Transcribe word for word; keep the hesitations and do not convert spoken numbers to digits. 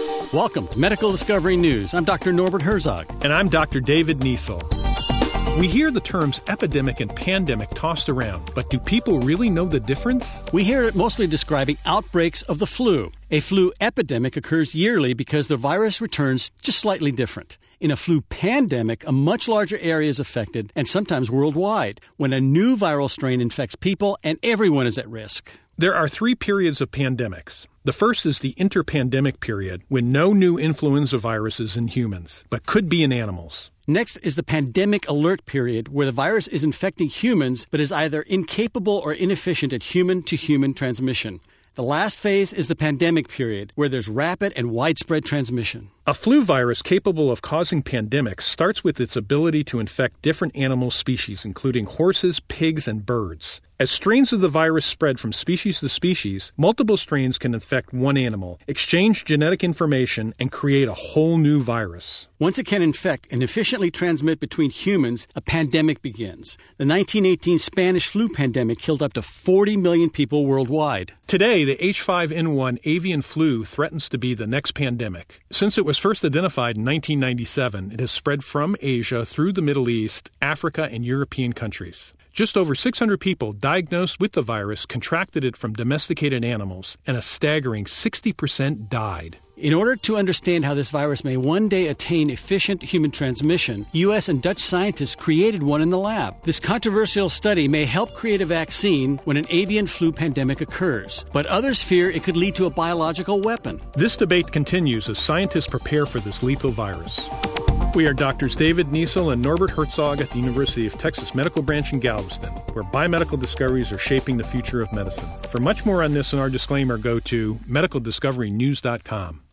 Welcome to Medical Discovery News. I'm Doctor Norbert Herzog. And I'm Doctor David Niesel. We hear the terms epidemic and pandemic tossed around, but do people really know the difference? We hear it mostly describing outbreaks of the flu. A flu epidemic occurs yearly because the virus returns just slightly different. In a flu pandemic, a much larger area is affected, and sometimes worldwide, when a new viral strain infects people and everyone is at risk. There are three periods of pandemics. The first is the interpandemic period, when no new influenza virus is in humans, but could be in animals. Next is the pandemic alert period, where the virus is infecting humans, but is either incapable or inefficient at human-to-human transmission. The last phase is the pandemic period, where there's rapid and widespread transmission. A flu virus capable of causing pandemics starts with its ability to infect different animal species, including horses, pigs, and birds. As strains of the virus spread from species to species, multiple strains can infect one animal, exchange genetic information, and create a whole new virus. Once it can infect and efficiently transmit between humans, a pandemic begins. The nineteen eighteen Spanish flu pandemic killed up to forty million people worldwide. Today, the H five N one avian flu threatens to be the next pandemic. Since it was first identified in nineteen ninety-seven, it has spread from Asia through the Middle East, Africa, and European countries. Just over six hundred people diagnosed with the virus contracted it from domesticated animals, and a staggering sixty percent died. In order to understand how this virus may one day attain efficient human transmission, U S and Dutch scientists created one in the lab. This controversial study may help create a vaccine when an avian flu pandemic occurs, but others fear it could lead to a biological weapon. This debate continues as scientists prepare for this lethal virus. We are Doctors David Niesel and Norbert Herzog at the University of Texas Medical Branch in Galveston, where biomedical discoveries are shaping the future of medicine. For much more on this and our disclaimer, go to medical discovery news dot com.